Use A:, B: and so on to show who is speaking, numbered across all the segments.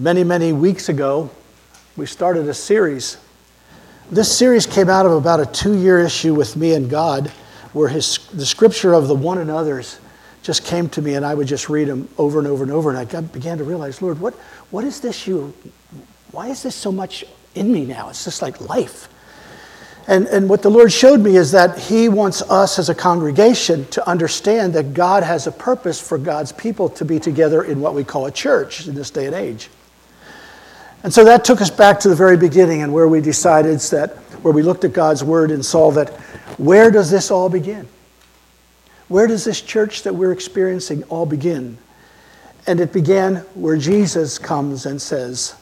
A: Many, many weeks ago, we started a series. This series came out of about a 2-year issue with me and God, where the scripture of the one another's just came to me, and I would just read them over and over and over, and I began to realize, Lord, what is this why is this so much in me now? It's just like life. And what the Lord showed me is that He wants us as a congregation to understand that God has a purpose for God's people to be together in what we call a church in this day and age. And so that took us back to the very beginning, and where we decided where we looked at God's Word and saw that where does this all begin? Where does this church that we're experiencing all begin? And it began where Jesus comes and says,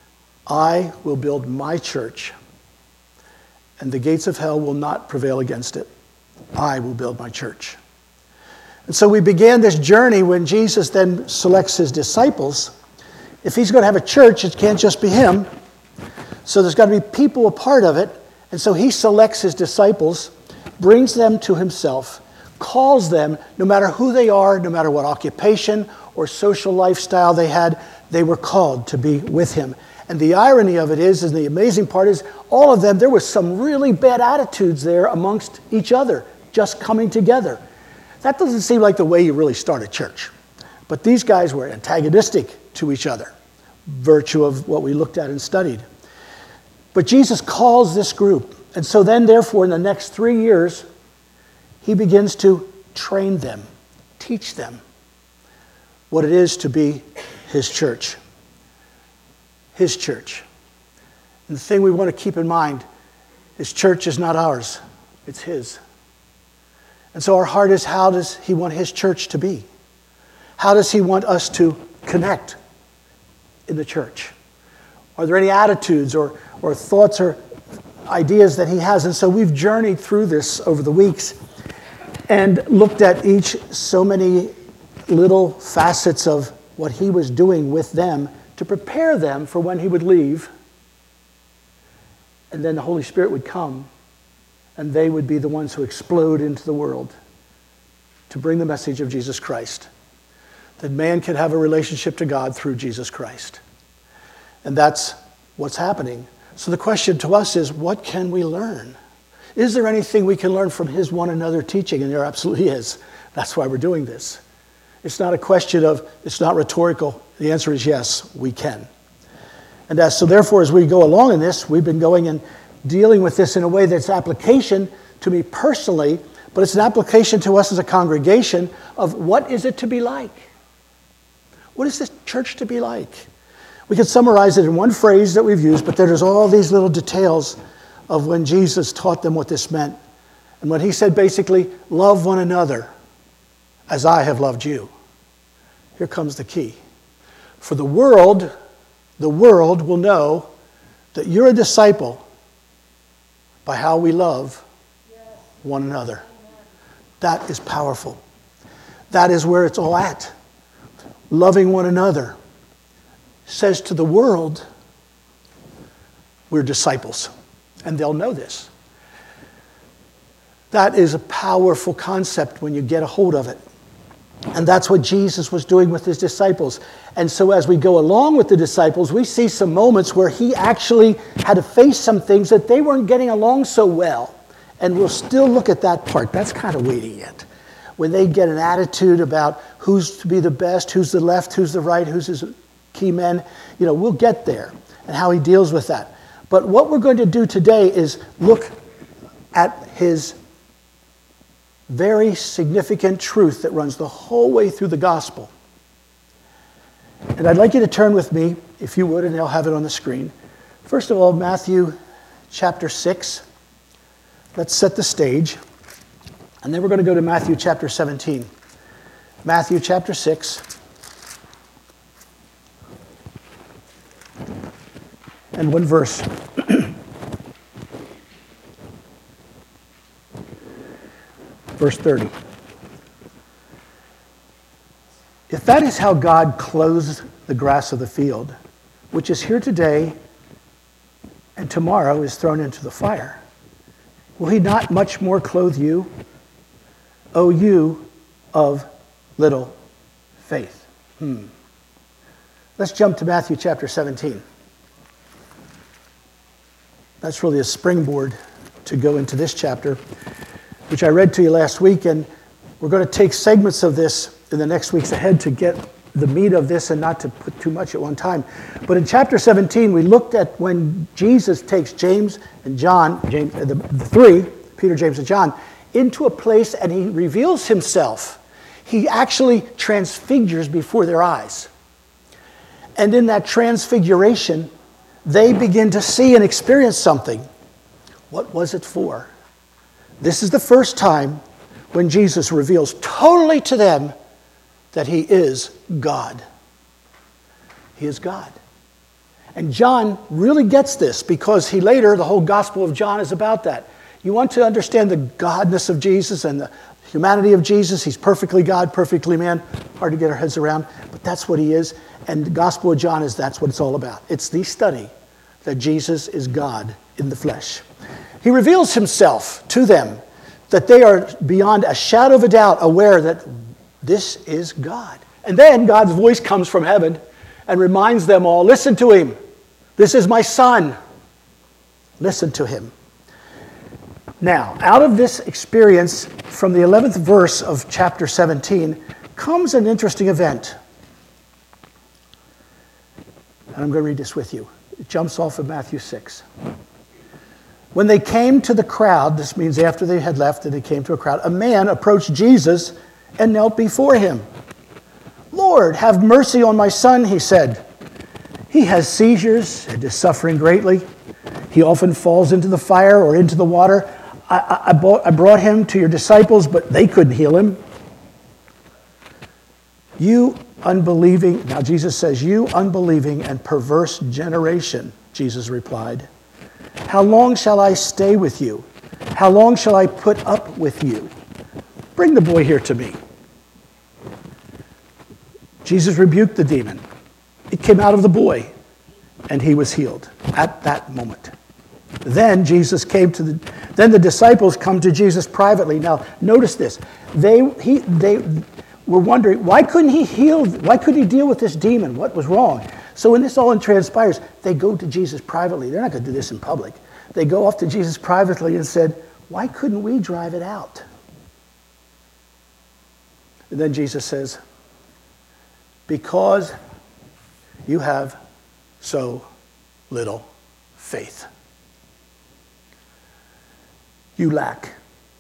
A: I will build my church, and the gates of hell will not prevail against it. I will build my church. And so we began this journey when Jesus then selects His disciples. If He's going to have a church, it can't just be Him. So there's got to be people a part of it. And so He selects His disciples, brings them to Himself, calls them, no matter who they are, no matter what occupation or social lifestyle they had, they were called to be with Him. And the irony of it is, and the amazing part is, all of them, there was some really bad attitudes there amongst each other, just coming together. That doesn't seem like the way you really start a church. But these guys were antagonistic to each other, virtue of what we looked at and studied. But Jesus calls this group. And so then, therefore, in the next 3 years, He begins to train them, teach them what it is to be His church. His church. And the thing we want to keep in mind, His church is not ours, it's His. And so our heart is, how does He want His church to be? How does He want us to connect in the church? Are there any attitudes or thoughts or ideas that He has? And so we've journeyed through this over the weeks and looked at each so many little facets of what He was doing with them to prepare them for when He would leave. And then the Holy Spirit would come, and they would be the ones who explode into the world to bring the message of Jesus Christ. That man can have a relationship to God through Jesus Christ. And that's what's happening. So the question to us is, what can we learn? Is there anything we can learn from His one another teaching? And there absolutely is. That's why we're doing this. It's not a question of, it's not rhetorical. The answer is yes, we can. And so therefore, as we go along in this, we've been going and dealing with this in a way that's application to me personally, but it's an application to us as a congregation of what is it to be like? What is this church to be like? We could summarize it in one phrase that we've used, but there's all these little details of when Jesus taught them what this meant. And when He said basically, love one another as I have loved you. Here comes the key. For the world will know that you're a disciple by how we love one another. That is powerful. That is where it's all at. Loving one another says to the world, we're disciples. And they'll know this. That is a powerful concept when you get a hold of it. And that's what Jesus was doing with His disciples. And so as we go along with the disciples, we see some moments where He actually had to face some things that they weren't getting along so well. And we'll still look at that part. That's kind of waiting yet. When they get an attitude about who's to be the best, who's the left, who's the right, who's His key men, we'll get there and how He deals with that. But what we're going to do today is look at His very significant truth that runs the whole way through the gospel. And I'd like you to turn with me, if you would, and I'll have it on the screen. First of all, Matthew chapter 6. Let's set the stage. And then we're going to go to Matthew chapter 17. Matthew chapter 6. And one verse. Verse 30. If that is how God clothes the grass of the field, which is here today and tomorrow is thrown into the fire, will He not much more clothe you, O you of little faith? Let's jump to Matthew chapter 17. That's really a springboard to go into this chapter, which I read to you last week, and we're going to take segments of this in the next weeks ahead to get the meat of this and not to put too much at one time. But in chapter 17, we looked at when Jesus takes James and John, the three, Peter, James, and John, into a place and he reveals himself. He actually transfigures before their eyes. And in that transfiguration, they begin to see and experience something. What was it for? This is the first time when Jesus reveals totally to them that he is God. He is God. And John really gets this because he later, the whole Gospel of John is about that. You want to understand the godness of Jesus and the humanity of Jesus. He's perfectly God, perfectly man. Hard to get our heads around, but that's what he is. And the Gospel of John that's what it's all about. It's the study that Jesus is God in the flesh. He reveals himself to them that they are beyond a shadow of a doubt aware that this is God. And then God's voice comes from heaven and reminds them all, listen to him. This is my son. Listen to him. Now, out of this experience from the 11th verse of chapter 17 comes an interesting event. And I'm going to read this with you. It jumps off of Matthew 6. When they came to the crowd, this means after they had left and they came to a crowd, a man approached Jesus and knelt before him. Lord, have mercy on my son, he said. He has seizures and is suffering greatly. He often falls into the fire or into the water. I brought him to your disciples, but they couldn't heal him. You unbelieving, now Jesus says, you unbelieving and perverse generation, Jesus replied. How long shall I stay with you? How long shall I put up with you? Bring the boy here to me. Jesus rebuked the demon. It came out of the boy, and he was healed at that moment. Then then the disciples come to Jesus privately. Now, notice this. They were wondering, why couldn't he deal with this demon? What was wrong? So when this all transpires, they go to Jesus privately. They're not going to do this in public. They go off to Jesus privately and said, why couldn't we drive it out? And then Jesus says, because you have so little faith. You lack.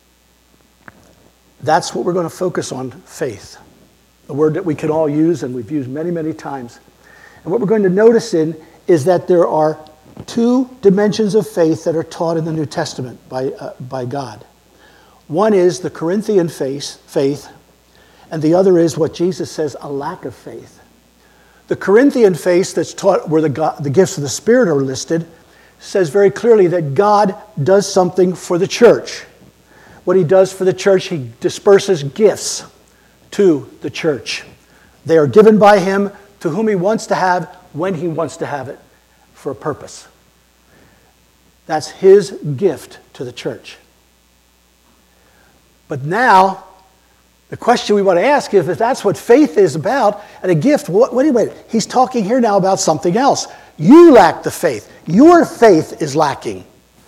A: That's what we're going to focus on, faith. A word that we can all use and we've used many, many times. And what we're going to notice is that there are two dimensions of faith that are taught in the New Testament by God. One is the Corinthian faith, and the other is what Jesus says, a lack of faith. The Corinthian faith that's taught where the gifts of the Spirit are listed says very clearly that God does something for the church. What he does for the church, he disperses gifts to the church. They are given by him to whom he wants to have, when he wants to have it, for a purpose. That's his gift to the church. But now, the question we want to ask is if that's what faith is about, and a gift, wait, he's talking here now about something else. You lack the faith. Your faith is lacking.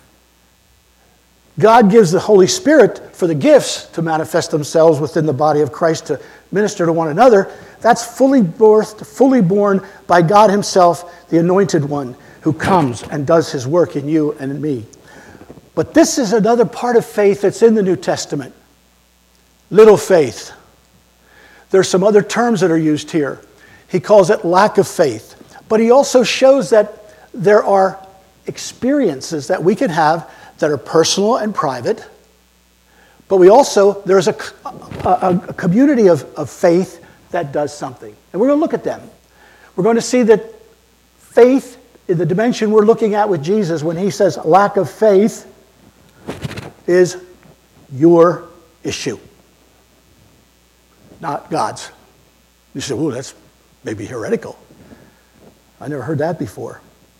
A: God gives the Holy Spirit for the gifts to manifest themselves within the body of Christ to minister to one another. That's fully born by God himself, the anointed one, who comes and does his work in you and in me. But this is another part of faith that's in the New Testament. Little faith. There's some other terms that are used here. He calls it lack of faith. But he also shows that there are experiences that we can have that are personal and private. But there's a community of faith that does something. And we're going to look at them. We're going to see that faith, in the dimension we're looking at with Jesus, when he says lack of faith, is your issue, not God's. You say, "Ooh, that's maybe heretical." I never heard that before.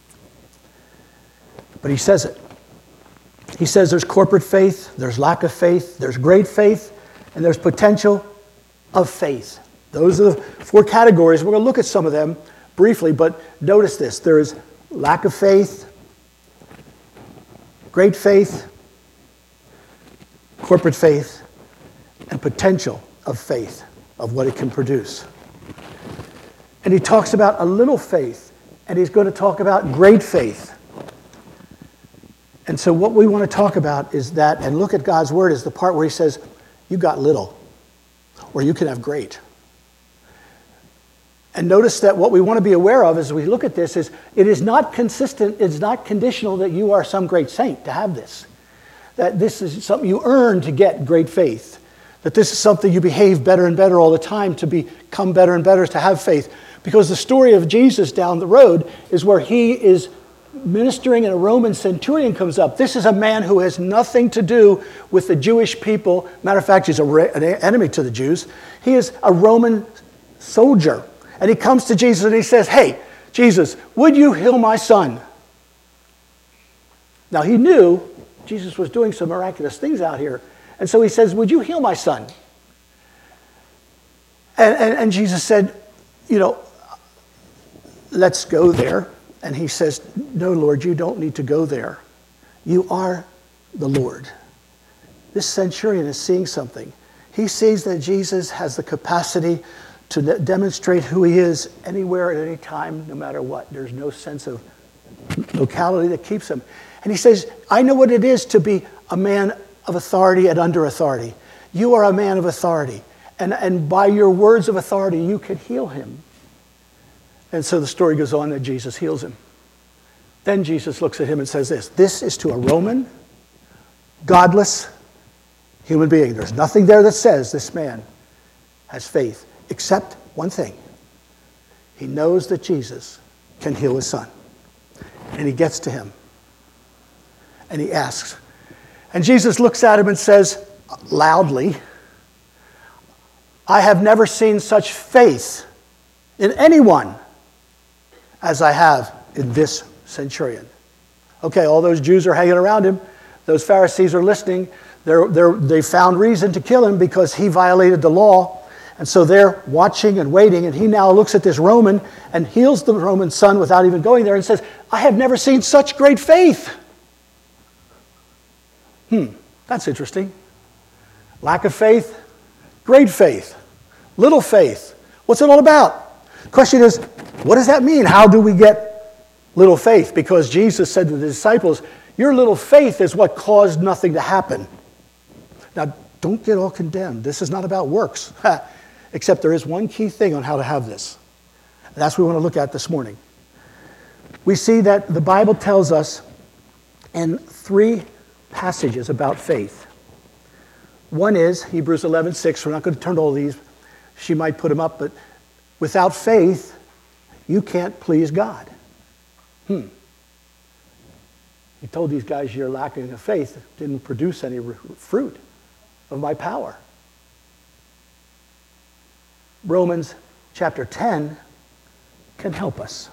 A: But he says it. He says there's corporate faith, there's lack of faith, there's great faith, and there's potential of faith. Those are the four categories. We're going to look at some of them briefly, but notice this. There is lack of faith, great faith, corporate faith, and potential of faith, of what it can produce. And he talks about a little faith, and he's going to talk about great faith. And so what we want to talk about is that, and look at God's word, is the part where he says, you got little, or you can have great. And notice that what we want to be aware of as we look at this is it is not consistent, it's not conditional that you are some great saint to have this. That this is something you earn to get great faith. That this is something you behave better and better all the time to become better and better, to have faith. Because the story of Jesus down the road is where he is ministering and a Roman centurion comes up. This is a man who has nothing to do with the Jewish people. Matter of fact, he's an enemy to the Jews. He is a Roman soldier. And he comes to Jesus and he says, hey, Jesus, would you heal my son? Now he knew Jesus was doing some miraculous things out here. And so he says, would you heal my son? And Jesus said, let's go there. And he says, no, Lord, you don't need to go there. You are the Lord. This centurion is seeing something. He sees that Jesus has the capacity to demonstrate who he is anywhere at any time, no matter what. There's no sense of locality that keeps him. And he says, I know what it is to be a man of authority and under authority. You are a man of authority. And by your words of authority, you can heal him. And so the story goes on that Jesus heals him. Then Jesus looks at him and says this is to a Roman, godless human being. There's nothing there that says this man has faith, except one thing. He knows that Jesus can heal his son. And he gets to him. And he asks. And Jesus looks at him and says loudly, I have never seen such faith in anyone as I have in this centurion. Okay, all those Jews are hanging around him. Those Pharisees are listening. They found reason to kill him because he violated the law. And so they're watching and waiting. And he now looks at this Roman and heals the Roman son without even going there and says, I have never seen such great faith. That's interesting. Lack of faith, great faith, little faith. What's it all about? The question is, what does that mean? How do we get little faith? Because Jesus said to the disciples, your little faith is what caused nothing to happen. Now, don't get all condemned. This is not about works. Except there is one key thing on how to have this. And that's what we want to look at this morning. We see that the Bible tells us in 3 passages about faith. One is Hebrews 11:6. We're not going to turn to all these. She might put them up, but without faith, you can't please God. He told these guys, you're lacking of faith. It didn't produce any fruit of my power. Romans chapter 10 can help us.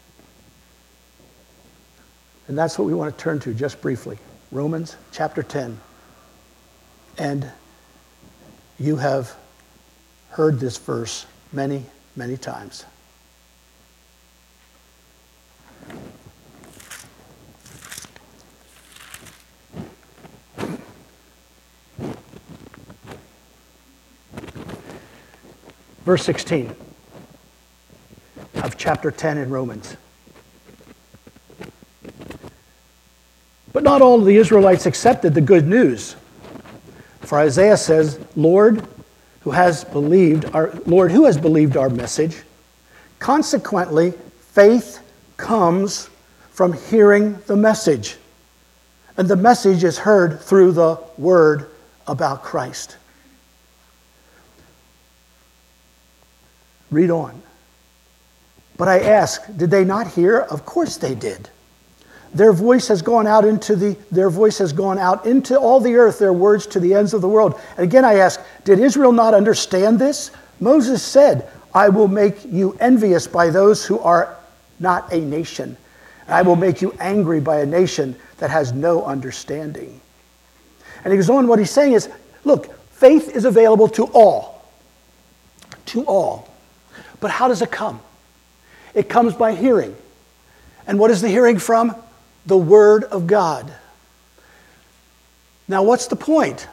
A: And that's what we want to turn to just briefly. Romans chapter 10. And you have heard this verse many, many times. Verse 16 of chapter 10 in Romans. But not all of the Israelites accepted the good news. For Isaiah says, Lord, who has believed our message? Consequently, faith comes from hearing the message. And the message is heard through the word about Christ. Read on. But I ask, did they not hear? Of course they did. Their voice has gone out into all the earth, their words to the ends of the world. And again I ask, did Israel not understand this? Moses said, I will make you envious by those who are not a nation. And I will make you angry by a nation that has no understanding. And he goes on, what he's saying is, look, faith is available to all. To all. But how does it come? It comes by hearing. And what is the hearing from? The Word of God. Now, what's the point?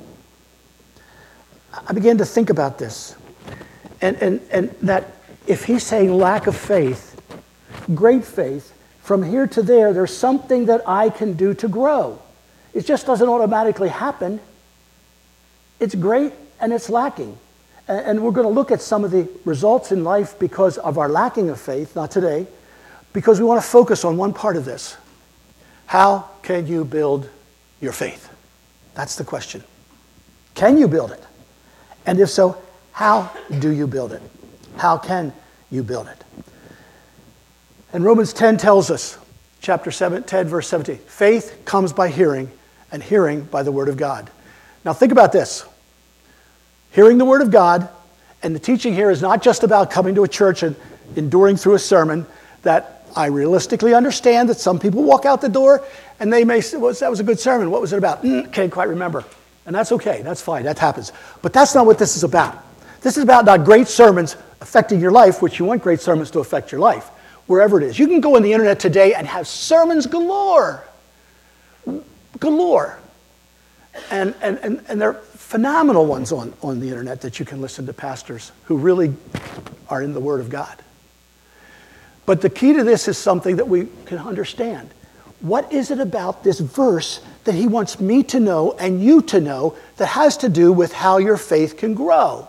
A: I began to think about this. And that if he's saying lack of faith, great faith, from here to there, there's something that I can do to grow. It just doesn't automatically happen. It's great and it's lacking. And we're going to look at some of the results in life because of our lacking of faith, not today, because we want to focus on one part of this. How can you build your faith? That's the question. Can you build it? And if so, how do you build it? How can you build it? And Romans 10 tells us, chapter 10, verse 17, faith comes by hearing, and hearing by the Word of God. Now think about this. Hearing the Word of God, and the teaching here is not just about coming to a church and enduring through a sermon that I realistically understand that some people walk out the door and they may say, well, that was a good sermon. What was it about? Can't quite remember. And that's okay. That's fine. That happens. But that's not what this is about. This is about not great sermons affecting your life, which you want great sermons to affect your life, wherever it is. You can go on the internet today and have sermons galore. Galore. And they're phenomenal ones on the internet that you can listen to pastors who really are in the Word of God. But the key to this is something that we can understand. What is it about this verse that he wants me to know and you to know that has to do with how your faith can grow?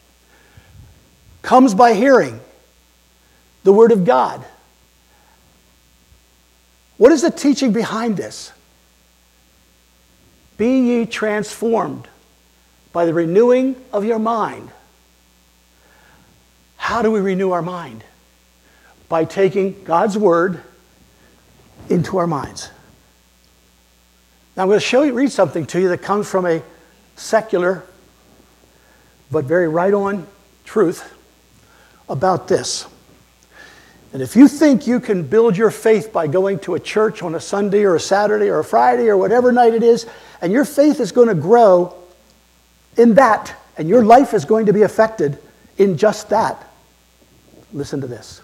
A: Comes by hearing the Word of God. What is the teaching behind this? Be ye transformed by the renewing of your mind. How do we renew our mind? By taking God's Word into our minds. Now I'm going to read something to you that comes from a secular but very right-on truth about this. And if you think you can build your faith by going to a church on a Sunday or a Saturday or a Friday or whatever night it is, and your faith is going to grow in that, and your life is going to be affected in just that, listen to this.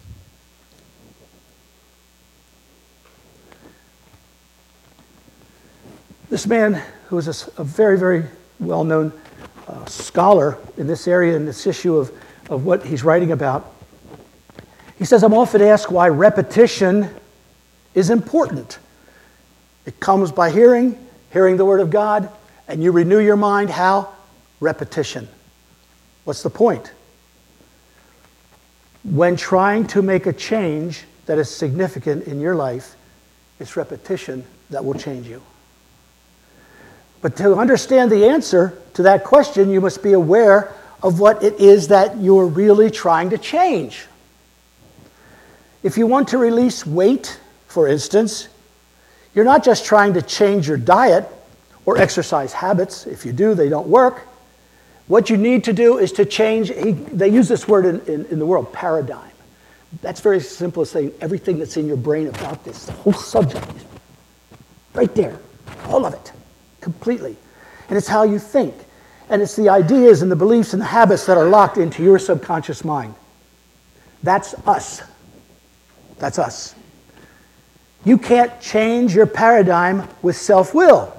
A: This man, who is a very, very well-known scholar in this area, in this issue of what he's writing about, he says, I'm often asked why repetition is important. It comes by hearing the Word of God, and you renew your mind. How? Repetition. What's the point? When trying to make a change that is significant in your life, it's repetition that will change you. But to understand the answer to that question, you must be aware of what it is that you're really trying to change. If you want to release weight, for instance, you're not just trying to change your diet or exercise habits. If you do, they don't work. What you need to do is to change, they use this word in the world, paradigm. That's very simple as saying everything that's in your brain about this, the whole subject, right there, all of it, completely. And it's how you think. And it's the ideas and the beliefs and the habits that are locked into your subconscious mind. That's us. That's us. You can't change your paradigm with self-will.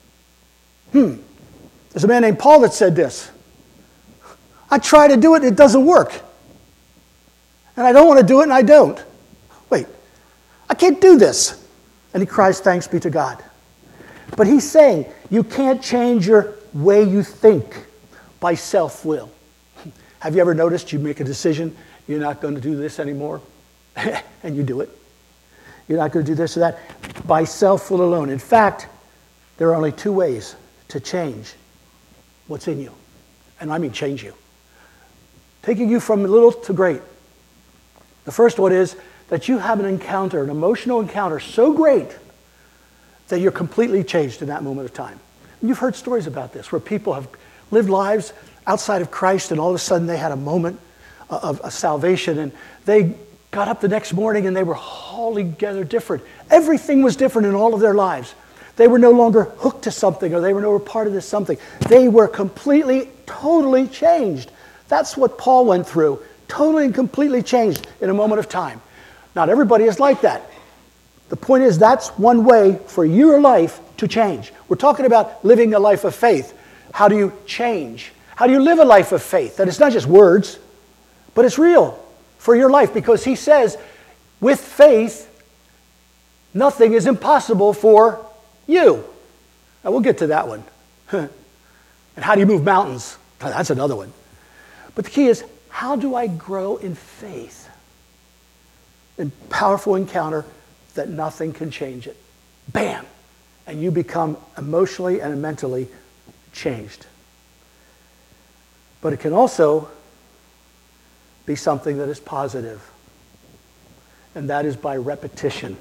A: There's a man named Paul that said this. I try to do it and it doesn't work. And I don't want to do it and I don't. Wait, I can't do this. And he cries, thanks be to God. But he's saying you can't change your way you think by self-will. Have you ever noticed you make a decision, you're not going to do this anymore? And you do it. You're not going to do this or that by self-will alone. In fact, there are only two ways to change what's in you. And I mean change you. Taking you from little to great. The first one is that you have an encounter, an emotional encounter so great that you're completely changed in that moment of time. And you've heard stories about this where people have lived lives outside of Christ and all of a sudden they had a moment of salvation and they got up the next morning and they were altogether different. Everything was different in all of their lives. They were no longer hooked to something or they were no longer part of this something. They were completely, totally changed. That's what Paul went through. Totally and completely changed in a moment of time. Not everybody is like that. The point is that's one way for your life to change. We're talking about living a life of faith. How do you change? How do you live a life of faith? That it's not just words, but it's real for your life, because he says, with faith, nothing is impossible for you. Now we'll get to that one. And how do you move mountains? That's another one. But the key is, how do I grow in faith? In powerful encounter that nothing can change it. Bam! And you become emotionally and mentally changed. But it can also be something that is positive. And that is by repetition.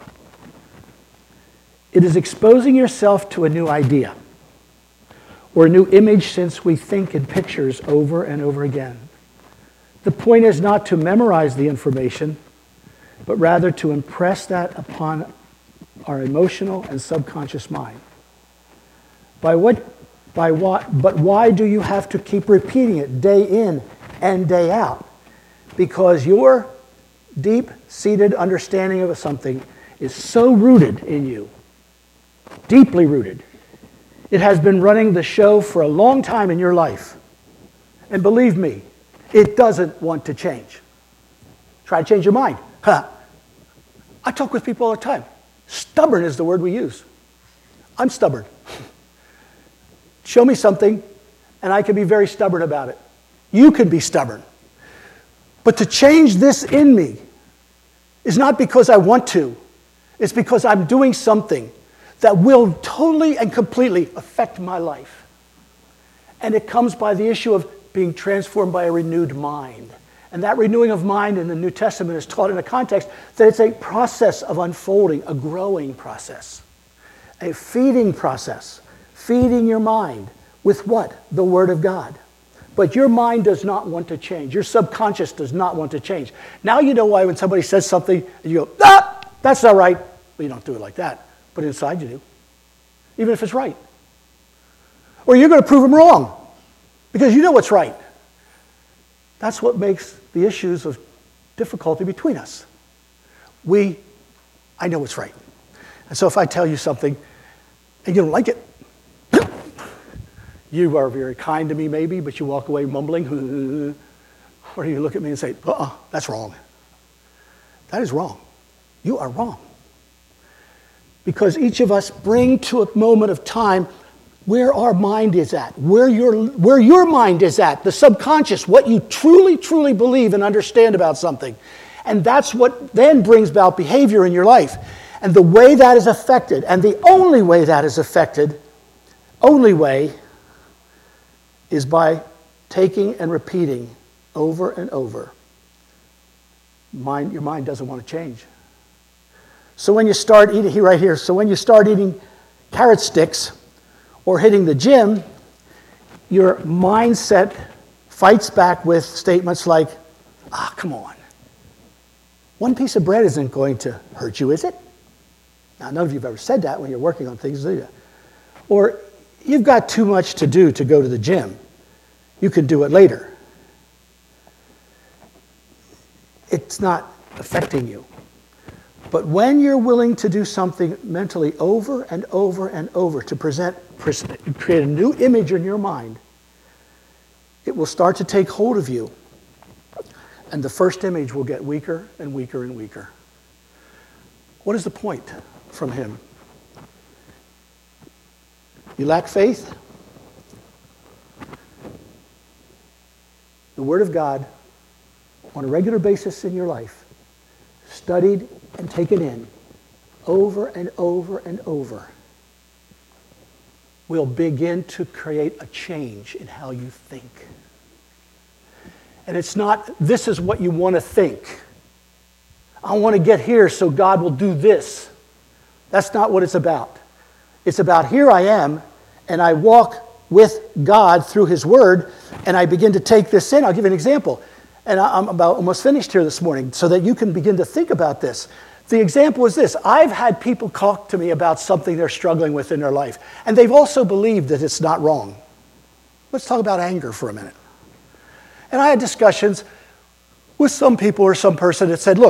A: It is exposing yourself to a new idea or a new image, since we think in pictures over and over again. The point is not to memorize the information, but rather to impress that upon our emotional and subconscious mind. But why do you have to keep repeating it day in and day out? Because your deep-seated understanding of something is so rooted in you, deeply rooted. It has been running the show for a long time in your life. And believe me, it doesn't want to change. Try to change your mind. I talk with people all the time. Stubborn is the word we use. I'm stubborn. Show me something, and I can be very stubborn about it. You can be stubborn. But to change this in me is not because I want to. It's because I'm doing something that will totally and completely affect my life. And it comes by the issue of being transformed by a renewed mind. And that renewing of mind in the New Testament is taught in a context that it's a process of unfolding, a growing process, a feeding process, feeding your mind with what? The Word of God. But your mind does not want to change. Your subconscious does not want to change. Now you know why when somebody says something, and you go, that's not right. Well, you don't do it like that, but inside you do, even if it's right. Or you're going to prove them wrong because you know what's right. That's what makes the issues of difficulty between us. I know what's right. And so if I tell you something and you don't like it, you are very kind to me maybe, but you walk away mumbling, or you look at me and say, that's wrong. That is wrong. You are wrong. Because each of us bring to a moment of time where our mind is at, where your mind is at, the subconscious, what you truly, truly believe and understand about something. And that's what then brings about behavior in your life. And the way that is affected, and the only way that is affected, is by taking and repeating over and over. Your mind doesn't want to change. So when you start eating, right here, so when you start eating carrot sticks or hitting the gym, your mindset fights back with statements like, come on. One piece of bread isn't going to hurt you, is it? Now, none of you have ever said that when you're working on things, do you? Or, you've got too much to do to go to the gym. You can do it later. It's not affecting you. But when you're willing to do something mentally over and over and over to create a new image in your mind, it will start to take hold of you. And the first image will get weaker and weaker and weaker. What is the point from him? You lack faith? The Word of God, on a regular basis in your life, studied and taken in over and over and over, will begin to create a change in how you think. And it's not, this is what you want to think. I want to get here so God will do this. That's not what it's about. It's about here I am, and I walk with God through His Word, and I begin to take this in. I'll give you an example. And I'm about almost finished here this morning so that you can begin to think about this. The example is this. I've had people talk to me about something they're struggling with in their life, and they've also believed that it's not wrong. Let's talk about anger for a minute. And I had discussions with some people or some person that said, look,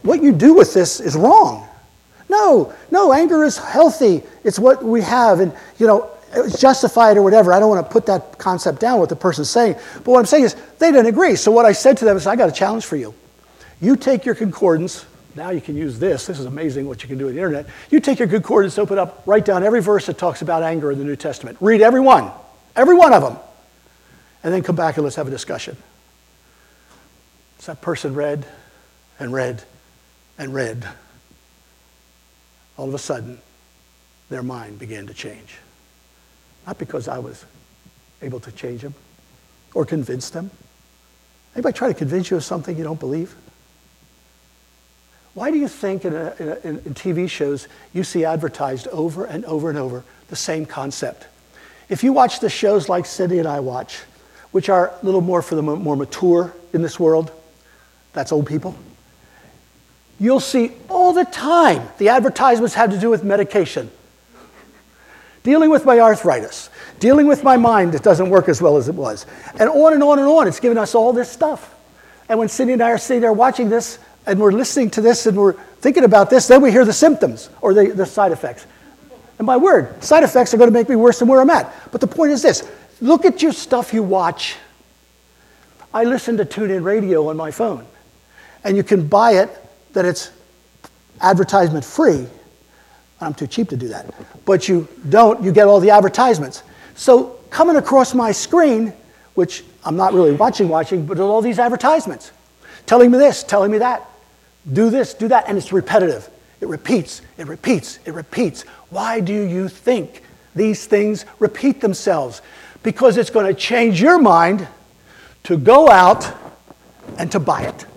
A: what you do with this is wrong. No, anger is healthy. It's what we have, and it's justified or whatever. I don't want to put that concept down what the person's saying. But what I'm saying is they didn't agree. So what I said to them is, I got a challenge for you. You take your concordance. Now you can use this. This is amazing what you can do with the internet. You take your concordance, open up, write down every verse that talks about anger in the New Testament. Read every one of them. And then come back and let's have a discussion. So that person read and read and read. All of a sudden, their mind began to change. Not because I was able to change them or convince them. Anybody try to convince you of something you don't believe? Why do you think in TV shows you see advertised over and over and over the same concept? If you watch the shows like Cindy and I watch, which are a little more for the more mature in this world, that's old people, you'll see all the time the advertisements have to do with medication. Dealing with my arthritis, dealing with my mind that doesn't work as well as it was, and on and on and on. It's giving us all this stuff. And when Cindy and I are sitting there watching this, and we're listening to this, and we're thinking about this, then we hear the symptoms, or the side effects. And my word, side effects are going to make me worse than where I'm at. But the point is this, look at your stuff you watch. I listen to TuneIn Radio on my phone, and you can buy it that it's advertisement free. I'm too cheap to do that. But you get all the advertisements. So coming across my screen, which I'm not really watching, but all these advertisements, telling me this, telling me that, do this, do that, and it's repetitive. It repeats, it repeats, it repeats. Why do you think these things repeat themselves? Because it's going to change your mind to go out and to buy it.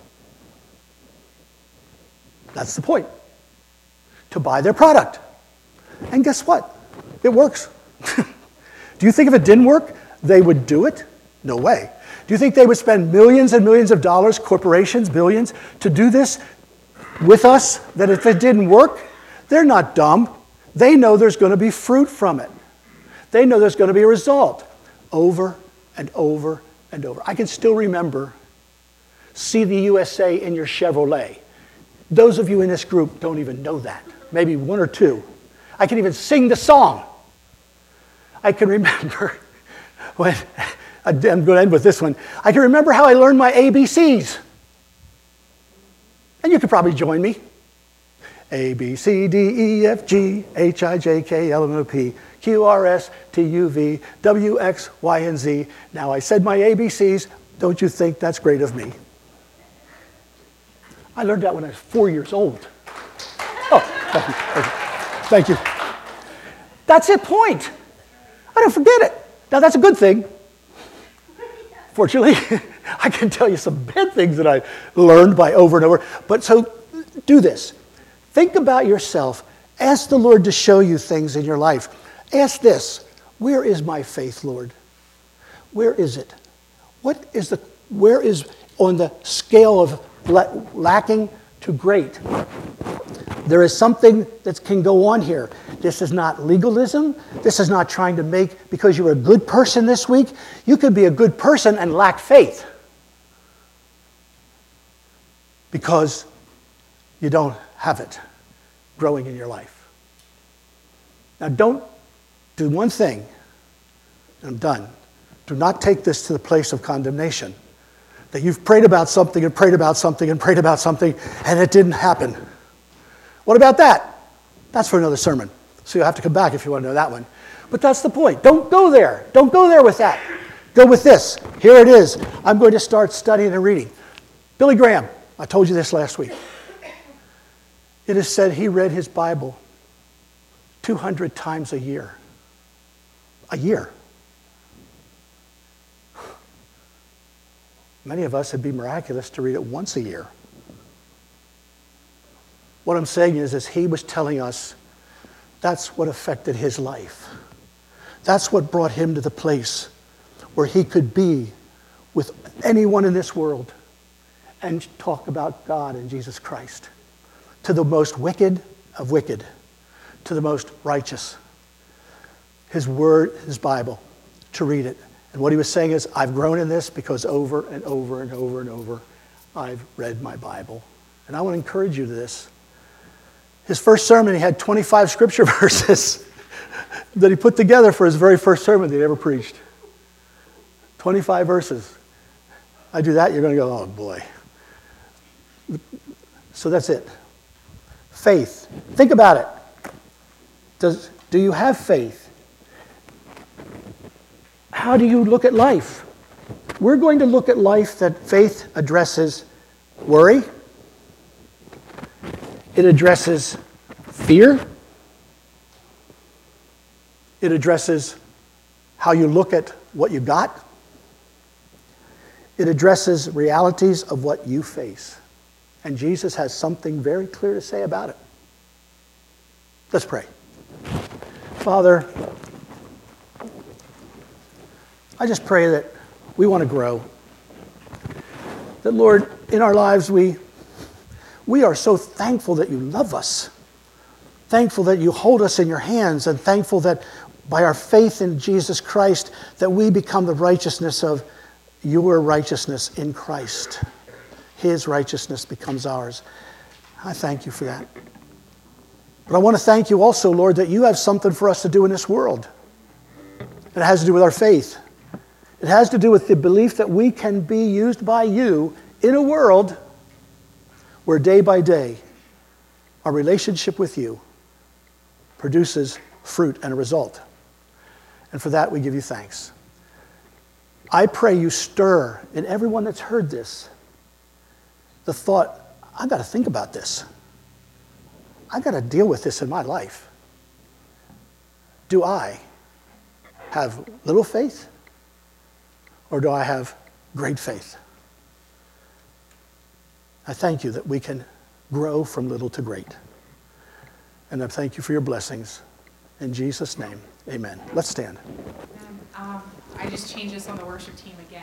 A: That's the point. To buy their product. And guess what? It works. Do you think if it didn't work, they would do it? No way. Do you think they would spend millions and millions of dollars, corporations, billions, to do this with us, that if it didn't work? They're not dumb. They know there's going to be fruit from it. They know there's going to be a result. Over and over and over. I can still remember, see the USA in your Chevrolet. Those of you in this group don't even know that. Maybe one or two. I can even sing the song. I can remember when, I'm going to end with this one. I can remember how I learned my ABCs. And you could probably join me. A, B, C, D, E, F, G, H, I, J, K, L, M, N, O, P, Q, R, S, T, U, V, W, X, Y, and Z. Now I said my ABCs. Don't you think that's great of me? I learned that when I was 4 years old. Oh, thank you. Thank you. That's the point. I don't forget it. Now that's a good thing. Fortunately, I can tell you some bad things that I learned by over and over. But so do this. Think about yourself. Ask the Lord to show you things in your life. Ask this. Where is my faith, Lord? Where is it? Where is on the scale of lacking to great? There is something that can go on here. This is not legalism. This is not trying to make, because you're a good person this week, you could be a good person and lack faith. Because you don't have it growing in your life. Now don't do one thing, and I'm done. Do not take this to the place of condemnation. That you've prayed about something and prayed about something and prayed about something and it didn't happen. What about that? That's for another sermon. So you'll have to come back if you want to know that one. But that's the point. Don't go there. Don't go there with that. Go with this. Here it is. I'm going to start studying and reading. Billy Graham. I told you this last week. It is said he read his Bible 200 times a year. A year. Many of us, it'd be miraculous to read it once a year. What I'm saying is he was telling us that's what affected his life. That's what brought him to the place where he could be with anyone in this world and talk about God and Jesus Christ. To the most wicked of wicked, to the most righteous. His word, his Bible, to read it. And what he was saying is, I've grown in this because over and over and over and over, I've read my Bible And I want to encourage you to this. His first sermon, he had 25 scripture verses that he put together for his very first sermon that he ever preached. 25 verses. I do that, you're going to go, oh boy. So that's it. Faith. Think about it. Do you have faith? How do you look at life? We're going to look at life that faith addresses worry. It addresses fear. It addresses how you look at what you got. It addresses realities of what you face. And Jesus has something very clear to say about it. Let's pray. Father, I just pray that we want to grow. That, Lord, in our lives we are so thankful that you love us. Thankful that you hold us in your hands, and thankful that by our faith in Jesus Christ that we become the righteousness of your righteousness in Christ. His righteousness becomes ours. I thank you for that. But I want to thank you also, Lord, that you have something for us to do in this world. It has to do with our faith. It has to do with the belief that we can be used by you in a world where day by day our relationship with you produces fruit and a result. And for that we give you thanks. I pray you stir in everyone that's heard this the thought, I've got to think about this. I've got to deal with this in my life. Do I have little faith? Or do I have great faith? I thank you that we can grow from little to great. And I thank you for your blessings. In Jesus' name, amen. Let's stand.
B: I just changed this on the worship team again.